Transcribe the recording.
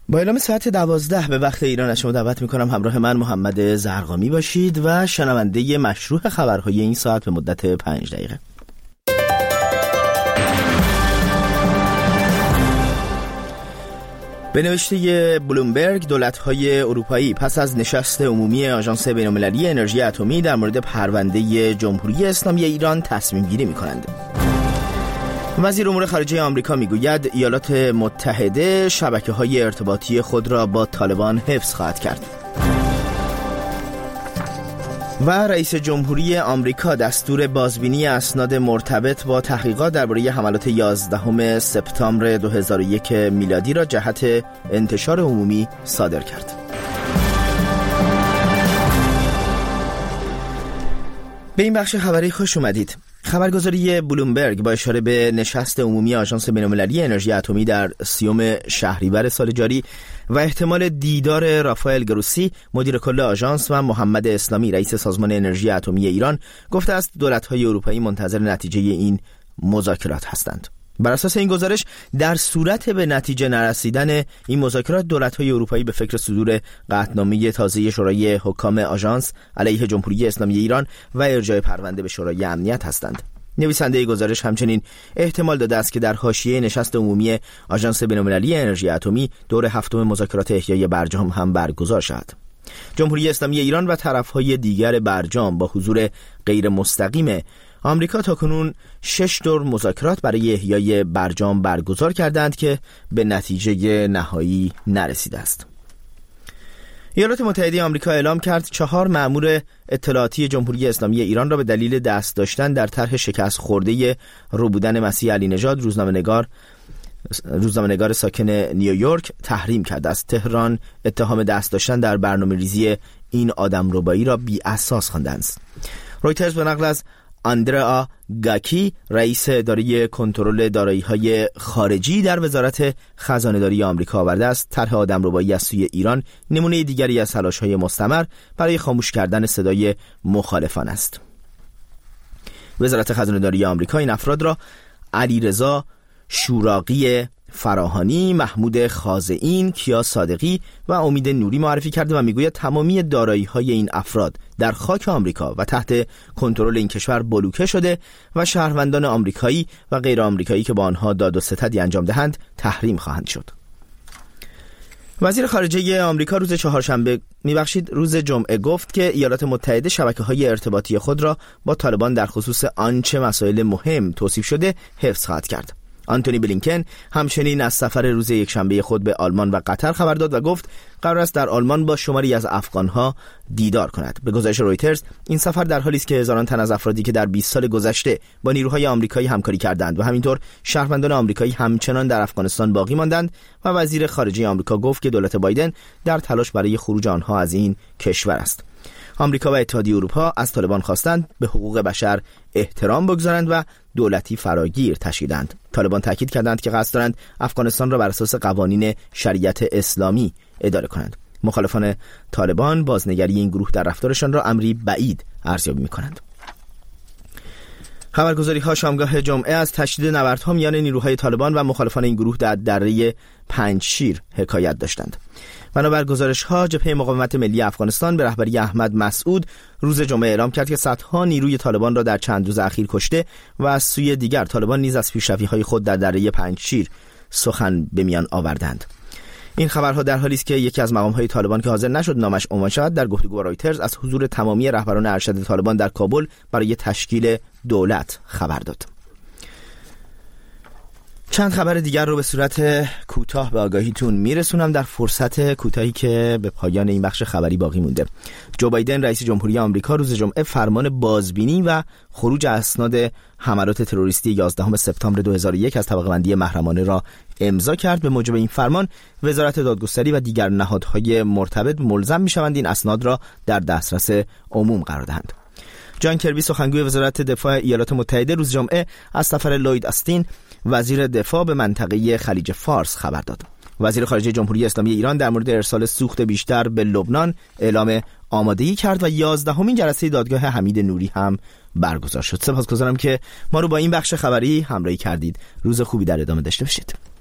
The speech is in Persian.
با اعلام ساعت 12 به وقت ایران از شما دعوت میکنم همراه من محمد زرقامی باشید و شنونده مشروع خبرهای این ساعت به مدت 5 دقیقه. به نوشته بلومبرگ، دولت‌های اروپایی پس از نشست عمومی آژانس بین‌المللی انرژی اتمی در مورد پرونده جمهوری اسلامی ایران تصمیم گیری می‌کنند. وزیر امور خارجه آمریکا میگوید ایالات متحده شبکه‌های ارتباطی خود را با طالبان حفظ خواهد کرد. و رئیس جمهوری آمریکا دستور بازبینی اسناد مرتبط با تحقیقات درباره حملات 11 سپتامبر 2001 میلادی را جهت انتشار عمومی صادر کرد. به این بخش خبری خوش اومدید. خبرگزاری بلومبرگ با اشاره به نشست عمومی آژانس بین‌المللی انرژی اتمی در 30 شهریور سال جاری و احتمال دیدار رافائل گروسی مدیر کل آژانس و محمد اسلامی رئیس سازمان انرژی اتمی ایران گفته است دولت‌های اروپایی منتظر نتیجه این مذاکرات هستند. بر اساس این گزارش در صورت به نتیجه نرسیدن این مذاکرات دولت‌های اروپایی به فکر صدور قطعنامه تازه شورای حکام آژانس علیه جمهوری اسلامی ایران و ارجاع پرونده به شورای امنیت هستند. نویسنده گزارش همچنین احتمال داده است که در حاشیه نشست عمومی آژانس بین‌المللی انرژی اتمی دور 7 مذاکرات احیای برجام هم برگزار شود. جمهوری اسلامی ایران و طرف‌های دیگر برجام با حضور غیر مستقیم آمریکا تاکنون 6 دور مذاکرات برای احیای برجام برگزار کردند که به نتیجه نهایی نرسیده است. ایالات متحده آمریکا اعلام کرد 4 مأمور اطلاعاتی جمهوری اسلامی ایران را به دلیل دست داشتن در طرح شکست خورده ربودن مسیح علی نژاد روزنامه‌نگار ساکن نیویورک تحریم کرده است. تهران اتهام دست داشتن در برنامه‌ریزی این آدمربایی را بی اساس خوانده است. رویترز به نقل از آندرا گاکی رئیس اداره کنترل دارایی‌های خارجی در وزارت خزانه‌داری آمریکا آورده است طرح آدمربایی از سوی ایران نمونه دیگری از تلاش‌های مستمر برای خاموش کردن صدای مخالفان است. وزارت خزانه‌داری آمریکا این افراد را علیرضا شوراقی فراهانی، محمود خازئین، کیا صادقی و امید نوری معرفی کرده و میگوید تمامی دارایی‌های این افراد در خاک آمریکا و تحت کنترل این کشور بلوکه شده و شهروندان آمریکایی و غیر آمریکایی که با آنها داد و ستدی انجام دهند تحریم خواهند شد. وزیر خارجه آمریکا روز جمعه گفت که ایالات متحده شبکه‌های ارتباطی خود را با طالبان در خصوص آنچه مسائل مهم توصیف شده حفظ خواهد کرد. آنتونی بلینکن همچنین از سفر روز یکشنبه خود به آلمان و قطر خبر داد و گفت قرار است در آلمان با شماری از افغانها دیدار کند. به گزارش رویترز این سفر در حالی است که هزاران تن از افرادی که در 20 سال گذشته با نیروهای آمریکایی همکاری کردند و همینطور شهروندان آمریکایی همچنان در افغانستان باقی ماندند و وزیر خارجه آمریکا گفت که دولت بایدن در تلاش برای خروج آنها از این کشور است. آمریکا و اتحادیه اروپا از طالبان خواستند به حقوق بشر احترام بگذارند و دولتی فراگیر تشکیلند. طالبان تاکید کردند که قصد دارند افغانستان را بر اساس قوانین شریعت اسلامی اداره کنند. مخالفان طالبان بازنگری این گروه در رفتارشان را امری بعید ارزیابی می‌کنند. خبرگزاری‌ها شامگاه جمعه از تشدید نبردها میان نیروهای طالبان و مخالفان این گروه در دره پنجشیر حکایت داشتند. بنابر گزارش‌ها جبهه مقاومت ملی افغانستان به رهبری احمد مسعود روز جمعه اعلام کرد که صدها نیروی طالبان را در چند روز اخیر کشته و از سوی دیگر طالبان نیز از پیشروی‌های خود در دره پنجشیر سخن به میان آوردند. این خبرها در حالی است که یکی از مقام‌های طالبان که حاضر نشد نامش عنوان شود در گفتگو با رویترز از حضور تمامی رهبران ارشد طالبان در کابل برای تشکیل دولت خبر داد. چند خبر دیگر رو به صورت کوتاه به آگاهیتون میرسونم در فرصت کوتاهی که به پایان این بخش خبری باقی مونده. جو بایدن رئیس جمهوری آمریکا روز جمعه فرمان بازبینی و خروج اسناد حملات تروریستی 11 سپتامبر 2001 از طبقه بندی محرمانه را امضا کرد. به موجب این فرمان وزارت دادگستری و دیگر نهادهای مرتبط ملزم میشوند این اسناد را در دسترس عموم قرار دهند. جان کربی سخنگوی وزارت دفاع ایالات متحده روز جمعه از سفر لوید آستین وزیر دفاع به منطقه خلیج فارس خبر داد. وزیر خارجه جمهوری اسلامی ایران در مورد ارسال سوخت بیشتر به لبنان اعلام آمادگی کرد و 11مین جلسه دادگاه حمید نوری هم برگزار شد. سپاسگزارم که ما رو با این بخش خبری همراهی کردید. روز خوبی در ادامه داشته باشید.